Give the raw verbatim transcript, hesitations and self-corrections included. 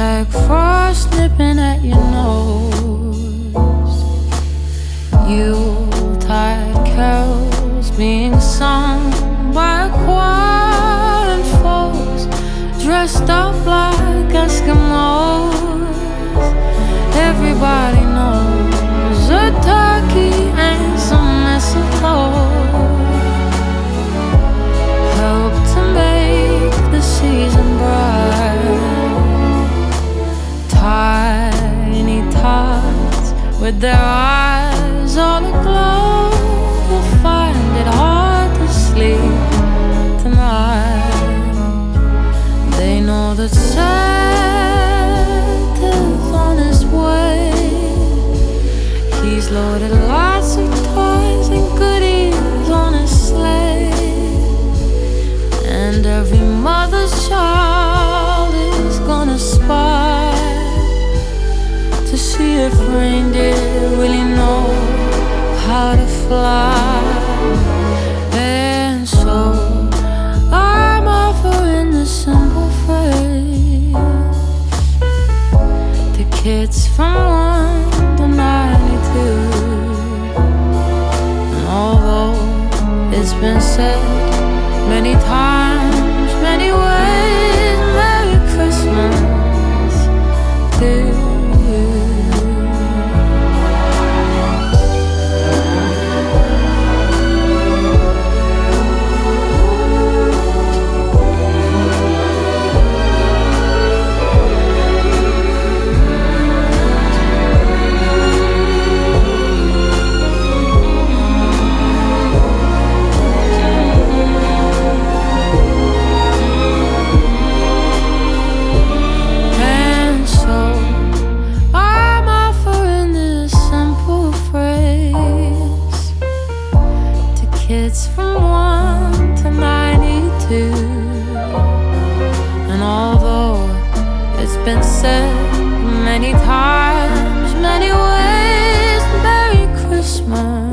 like frost nipping at your nose. Yuletide carols being sung by a choir and folks dressed up like Eskimos. Everybody knows a turkey and some mistletoe help to make the season bright. Tiny tots with their eyes all aglow will find it hard to sleep tonight. They know that Santa's on his way. He's loaded lots of toys and goodies on his sleigh, and every mother's child is gonna spy to see if reindeer really know how to fly. And so I'm offering this simple phrase to kids from one to ninety-two. And although it's been said many times, many ways, Merry Christmas to you. Kids from one to ninety-two. And although it's been said many times, many ways, Merry Christmas.